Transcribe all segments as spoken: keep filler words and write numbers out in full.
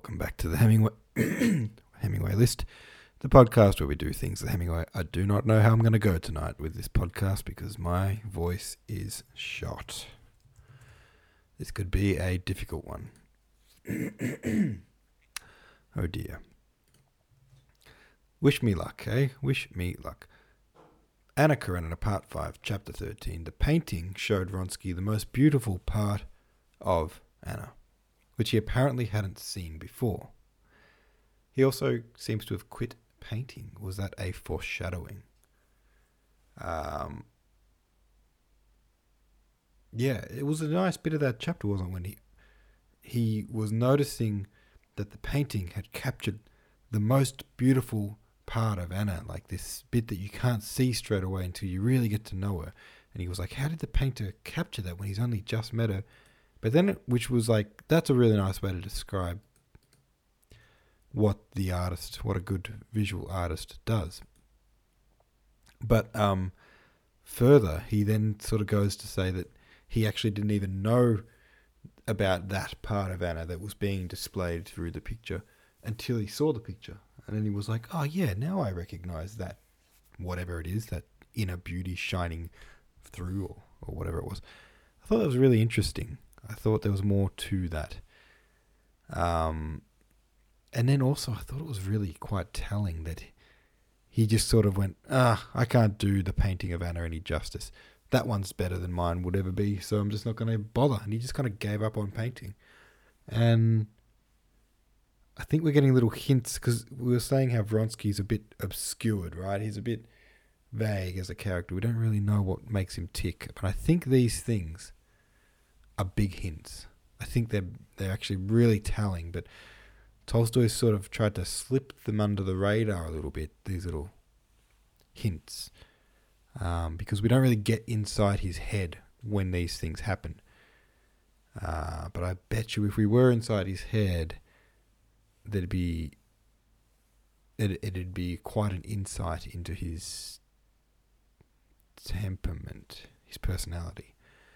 Welcome back to the Hemingway Hemingway List, the podcast where we do things the Hemingway. I do not know how I'm going to go tonight with this podcast because my voice is shot. This could be a difficult one. Oh dear. Wish me luck, eh? Wish me luck. Anna Karenina, Part five, Chapter thirteen. The painting showed Vronsky the most beautiful part of Anna, which he apparently hadn't seen before. He also seems to have quit painting. Was that a foreshadowing? Um, yeah, it was a nice bit of that chapter, wasn't it? When he, he was noticing that the painting had captured the most beautiful part of Anna, like this bit that you can't see straight away until you really get to know her. And he was like, how did the painter capture that when he's only just met her? But then, it, which was like, that's a really nice way to describe what the artist, what a good visual artist does. But um, further, he then sort of goes to say that he actually didn't even know about that part of Anna that was being displayed through the picture until he saw the picture. And then he was like, oh yeah, now I recognize that, whatever it is, that inner beauty shining through or, or whatever it was. I thought that was really interesting. I thought there was more to that. Um, and then also I thought it was really quite telling that he just sort of went, ah, I can't do the painting of Anna any justice. That one's better than mine would ever be, so I'm just not going to bother. And he just kind of gave up on painting. And I think we're getting little hints, because we were saying how Vronsky's a bit obscured, right? He's a bit vague as a character. We don't really know what makes him tick. But I think these things are big hints. I think they're they're actually really telling, but Tolstoy sort of tried to slip them under the radar a little bit, these little hints, um, because we don't really get inside his head when these things happen. Uh, but I bet you if we were inside his head, there'd be it, it'd be quite an insight into his temperament, his personality.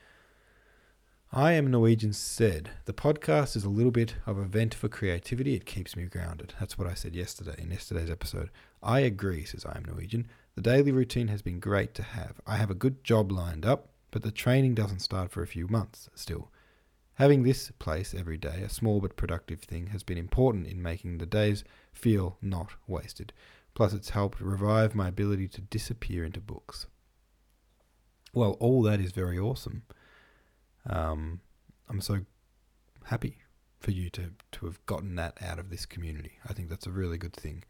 I Am Norwegian said, the podcast is a little bit of a vent for creativity. It keeps me grounded. That's what I said yesterday in yesterday's episode. I agree, says I Am Norwegian. The daily routine has been great to have. I have a good job lined up, but the training doesn't start for a few months still. Having this place every day, a small but productive thing, has been important in making the days feel not wasted. Plus it's helped revive my ability to disappear into books. Well, all that is very awesome. Um, I'm so happy for you to, to have gotten that out of this community. I think that's a really good thing.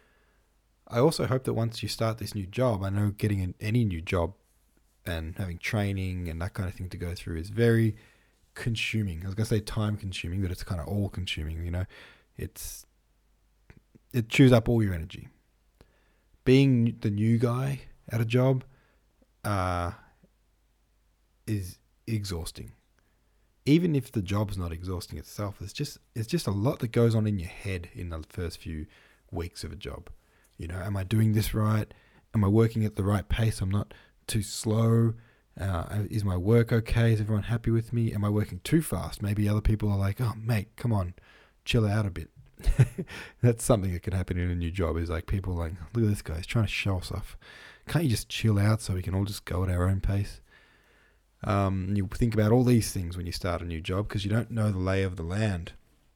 I also hope that once you start this new job, I know getting an, any new job and having training and that kind of thing to go through is very consuming. I was going to say time consuming, but it's kind of all consuming, you know. It's it chews up all your energy. Being the new guy at a job uh, is exhausting. Even if the job's not exhausting itself, it's just it's just a lot that goes on in your head in the first few weeks of a job. You know, am I doing this right? Am I working at the right pace? I'm not too slow. Uh, is my work okay? Is everyone happy with me? Am I working too fast? Maybe other people are like, oh, mate, come on, chill out a bit. That's something that can happen in a new job, is like people are like, look at this guy, he's trying to show us off. Can't you just chill out so we can all just go at our own pace? Um, you think about all these things when you start a new job because you don't know the lay of the land.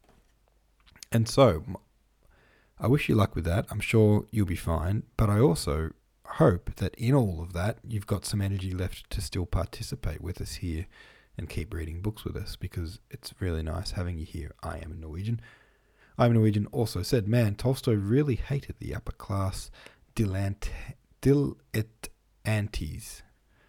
And so, I wish you luck with that. I'm sure you'll be fine. But I also hope that in all of that, you've got some energy left to still participate with us here and keep reading books with us, because it's really nice having you here. I Am Norwegian. I Am Norwegian also said, man, Tolstoy really hated the upper class dilettante, dilettantes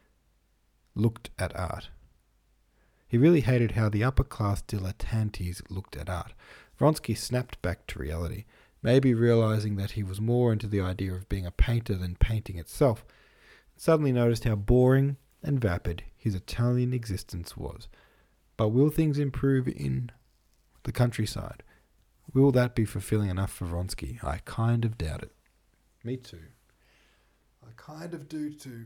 looked at art. He really hated how the upper class dilettantes looked at art. Vronsky snapped back to reality, maybe realizing that he was more into the idea of being a painter than painting itself, and suddenly noticed how boring and vapid his Italian existence was. But will things improve in the countryside? Will that be fulfilling enough for Vronsky? I kind of doubt it. Me too. I kind of do too.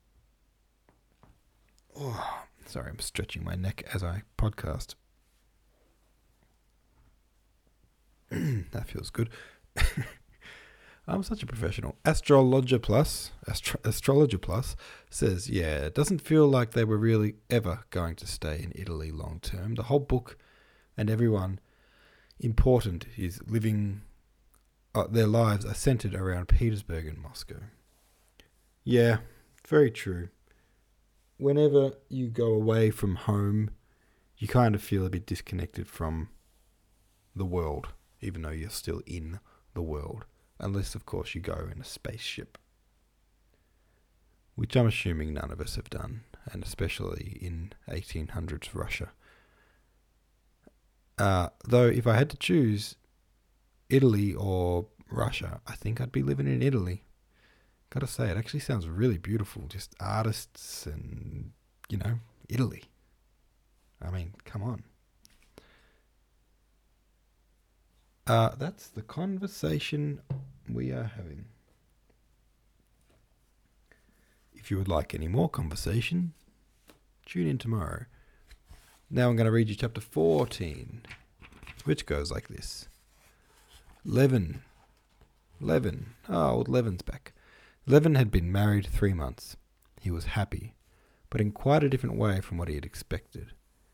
Oh, sorry, I'm stretching my neck as I podcast. That feels good. I'm such a professional. Astrologer Plus, Astro- Astrologer Plus says, yeah, it doesn't feel like they were really ever going to stay in Italy long term. The whole book and everyone important is living, uh, their lives are centered around Petersburg and Moscow. Yeah, very true. Whenever you go away from home, you kind of feel a bit disconnected from the world, even though you're still in the world. Unless, of course, you go in a spaceship. Which I'm assuming none of us have done, and especially in eighteen hundreds Russia. Uh, though, if I had to choose Italy or Russia, I think I'd be living in Italy. Gotta say, it actually sounds really beautiful. Just artists and, you know, Italy. I mean, come on. Uh, that's the conversation we are having. If you would like any more conversation, tune in tomorrow. Now I'm going to read you chapter fourteen, which goes like this. Levin. Levin. Oh, old Levin's back. Levin had been married three months. He was happy, but in quite a different way from what he had expected.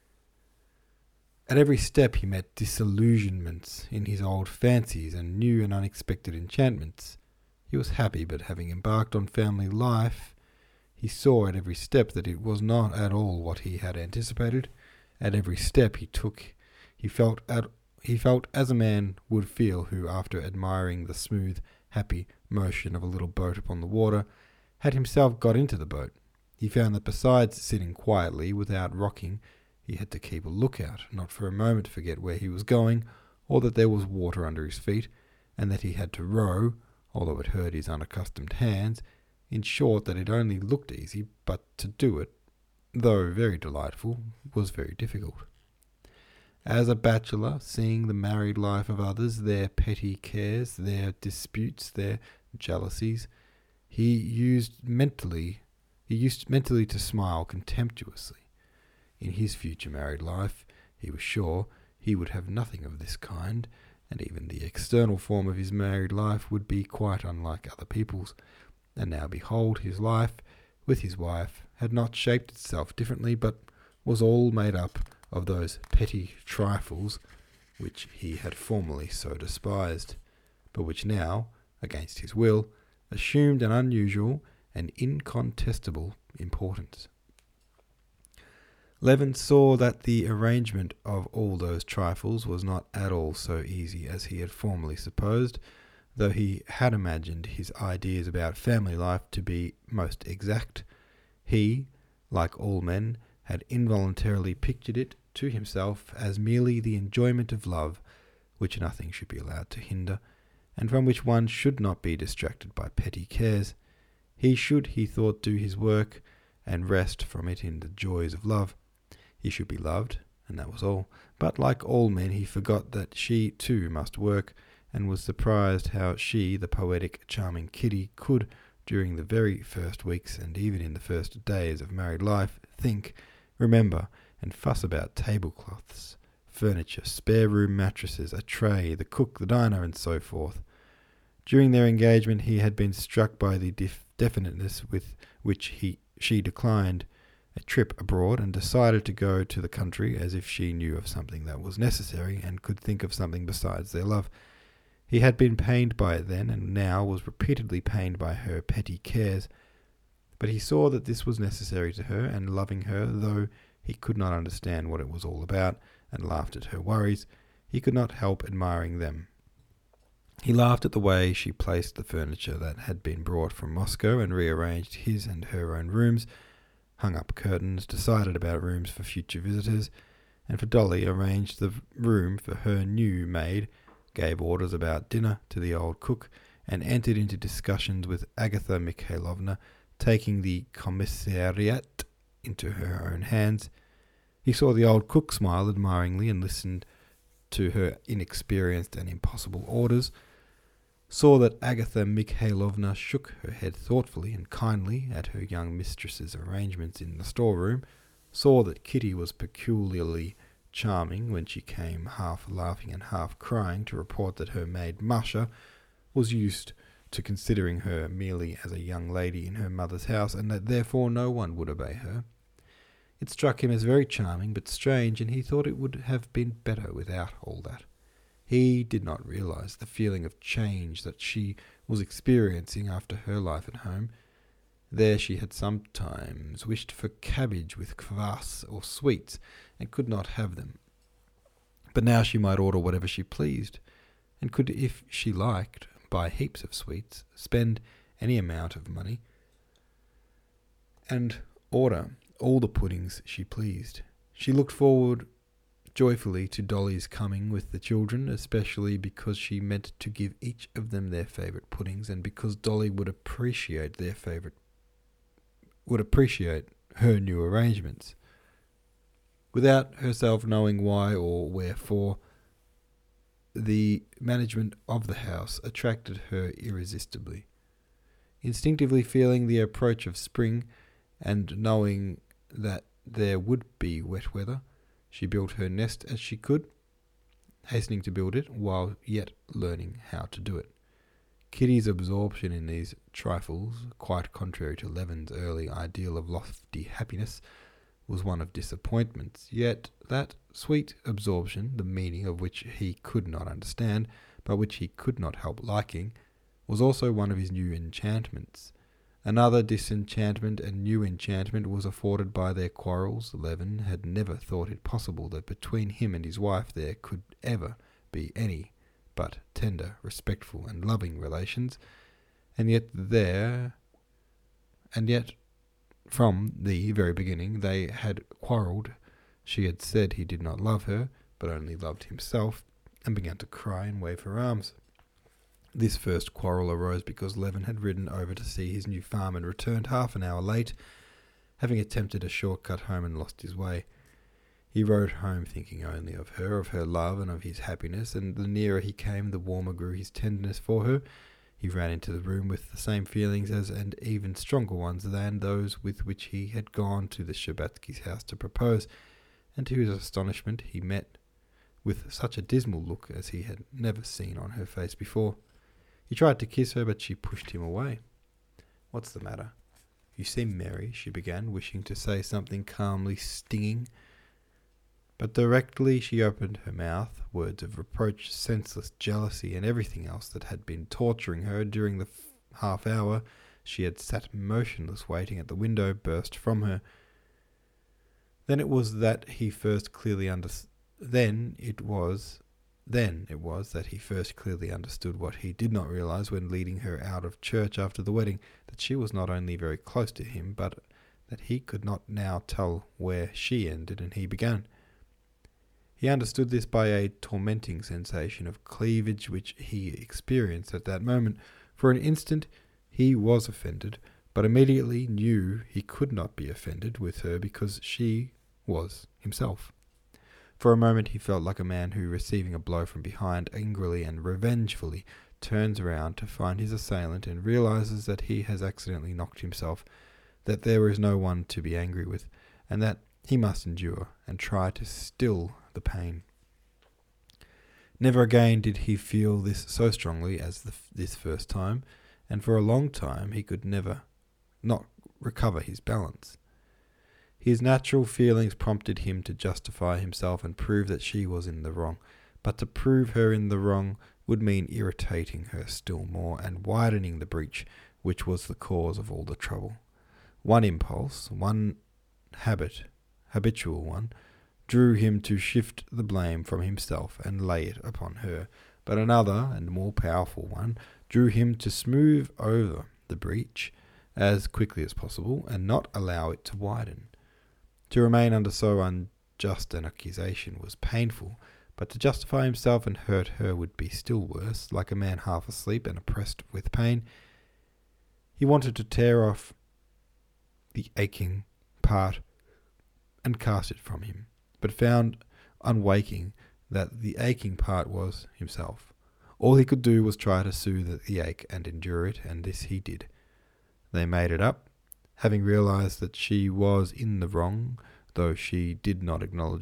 At every step he met disillusionments in his old fancies and new and unexpected enchantments. He was happy, but having embarked on family life, he saw at every step that it was not at all what he had anticipated. At every step he took, he felt at, he felt as a man would feel who, after admiring the smooth, happy motion of a little boat upon the water, had himself got into the boat. He found that besides sitting quietly without rocking, he had to keep a lookout, not for a moment forget where he was going, or that there was water under his feet, and that he had to row, although it hurt his unaccustomed hands. In short, that it only looked easy, but to do it, though very delightful, was very difficult. As a bachelor, seeing the married life of others, their petty cares, their disputes, their jealousies, he used mentally, he used mentally to smile contemptuously. In his future married life, he was sure he would have nothing of this kind, and even the external form of his married life would be quite unlike other people's. And now behold, his life with his wife had not shaped itself differently, but was all made up of those petty trifles which he had formerly so despised, but which now, against his will, assumed an unusual and incontestable importance. Levin saw that the arrangement of all those trifles was not at all so easy as he had formerly supposed, though he had imagined his ideas about family life to be most exact. He, like all men, had involuntarily pictured it to himself as merely the enjoyment of love, which nothing should be allowed to hinder, and from which one should not be distracted by petty cares. He should, he thought, do his work, and rest from it in the joys of love. He should be loved, and that was all. But like all men, he forgot that she too must work, and was surprised how she, the poetic, charming Kitty, could, during the very first weeks and even in the first days of married life, think, remember, and fuss about tablecloths, furniture, spare-room mattresses, a tray, the cook, the diner, and so forth. During their engagement he had been struck by the def- definiteness with which he she declined a trip abroad, and decided to go to the country as if she knew of something that was necessary, and could think of something besides their love. He had been pained by it then, and now was repeatedly pained by her petty cares. But he saw that this was necessary to her, and loving her, though he could not understand what it was all about, and laughed at her worries, he could not help admiring them. He laughed at the way she placed the furniture that had been brought from Moscow, and rearranged his and her own rooms, hung up curtains, decided about rooms for future visitors, and for Dolly arranged the room for her new maid, gave orders about dinner to the old cook, and entered into discussions with Agatha Mikhailovna, taking the commissariat into her own hands. He saw the old cook smile admiringly and listened to her inexperienced and impossible orders, saw that Agatha Mikhailovna shook her head thoughtfully and kindly at her young mistress's arrangements in the storeroom, saw that Kitty was peculiarly charming when she came half laughing and half crying to report that her maid Masha was used to considering her merely as a young lady in her mother's house, and that therefore no one would obey her. It struck him as very charming but strange, and he thought it would have been better without all that. He did not realize the feeling of change that she was experiencing after her life at home. There she had sometimes wished for cabbage with kvass or sweets, and could not have them. But now she might order whatever she pleased, and could, if she liked, buy heaps of sweets, spend any amount of money, and order all the puddings she pleased. She looked forward joyfully to Dolly's coming with the children, especially because she meant to give each of them their favourite puddings, and because Dolly would appreciate their favourite would appreciate her new arrangements. Without herself knowing why or wherefore, the management of the house attracted her irresistibly. Instinctively feeling the approach of spring, and knowing that there would be wet weather, she built her nest as she could, hastening to build it while yet learning how to do it. Kitty's absorption in these trifles, quite contrary to Levin's early ideal of lofty happiness, was one of disappointments, yet that sweet absorption, the meaning of which he could not understand, but which he could not help liking, was also one of his new enchantments. Another disenchantment and new enchantment was afforded by their quarrels. Levin had never thought it possible that between him and his wife there could ever be any but tender, respectful, and loving relations, and yet there, and yet from the very beginning they had quarrelled. She had said he did not love her, but only loved himself, and began to cry and wave her arms. This first quarrel arose because Levin had ridden over to see his new farm and returned half an hour late, having attempted a short-cut home and lost his way. He rode home thinking only of her, of her love, and of his happiness, and the nearer he came, the warmer grew his tenderness for her. He ran into the room with the same feelings as, and even stronger ones than, those with which he had gone to the Shtcherbatskys' house to propose, and to his astonishment he met with such a dismal look as he had never seen on her face before. He tried to kiss her, but she pushed him away. "What's the matter? You seem merry," she began, wishing to say something calmly stinging. But directly she opened her mouth, words of reproach, senseless jealousy, and everything else that had been torturing her during the f- half hour she had sat motionless waiting at the window burst from her. Then it was that he first clearly under- then it was Then it was that he first clearly understood what he did not realize when leading her out of church after the wedding, that she was not only very close to him, but that he could not now tell where she ended and he began. He understood this by a tormenting sensation of cleavage which he experienced at that moment. For an instant he was offended, but immediately knew he could not be offended with her because she was himself. For a moment he felt like a man who, receiving a blow from behind, angrily and revengefully turns around to find his assailant and realizes that he has accidentally knocked himself, that there is no one to be angry with, and that he must endure and try to still the pain. Never again did he feel this so strongly as the, this first time, and for a long time he could never not recover his balance. His natural feelings prompted him to justify himself and prove that she was in the wrong, but to prove her in the wrong would mean irritating her still more and widening the breach which was the cause of all the trouble. One impulse, one habit, habitual one, drew him to shift the blame from himself and lay it upon her, but another and more powerful one drew him to smooth over the breach as quickly as possible and not allow it to widen. To remain under so unjust an accusation was painful, but to justify himself and hurt her would be still worse. Like a man half asleep and oppressed with pain, he wanted to tear off the aching part and cast it from him, but found on waking that the aching part was himself. All he could do was try to soothe the ache and endure it, and this he did. They made it up. Having realized that she was in the wrong, though she did not acknowledge it,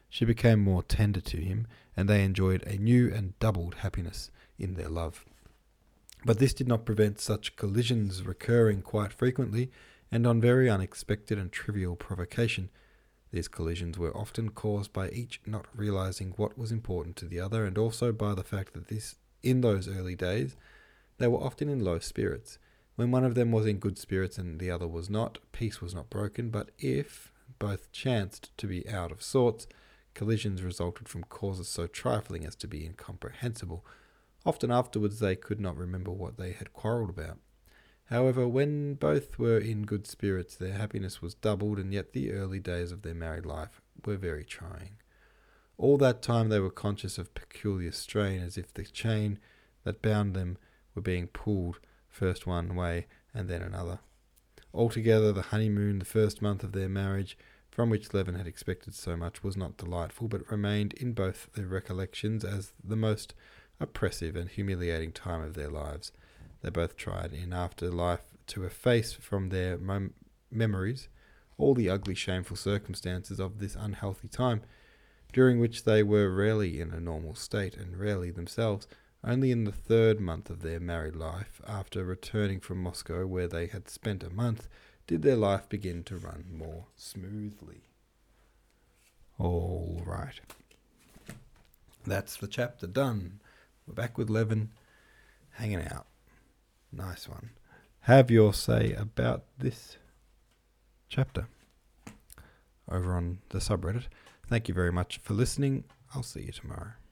She became more tender to him, and they enjoyed a new and doubled happiness in their love. But this did not prevent such collisions recurring quite frequently, and on very unexpected and trivial provocation. These collisions were often caused by each not realizing what was important to the other, and also by the fact that this, in those early days, they were often in low spirits. When one of them was in good spirits and the other was not, peace was not broken, but if both chanced to be out of sorts, collisions resulted from causes so trifling as to be incomprehensible. Often afterwards they could not remember what they had quarrelled about. However, when both were in good spirits, their happiness was doubled, and yet the early days of their married life were very trying. All that time they were conscious of peculiar strain, as if the chain that bound them were being pulled first one way and then another. Altogether, the honeymoon, the first month of their marriage, from which Levin had expected so much, was not delightful, but remained in both their recollections as the most oppressive and humiliating time of their lives. They both tried in after life to efface from their mem- memories all the ugly, shameful circumstances of this unhealthy time, during which they were rarely in a normal state, and rarely themselves. Only in the third month of their married life, after returning from Moscow, where they had spent a month, did their life begin to run more smoothly. All right. That's the chapter done. We're back with Levin, hanging out. Nice one. Have your say about this chapter over on the subreddit. Thank you very much for listening. I'll see you tomorrow.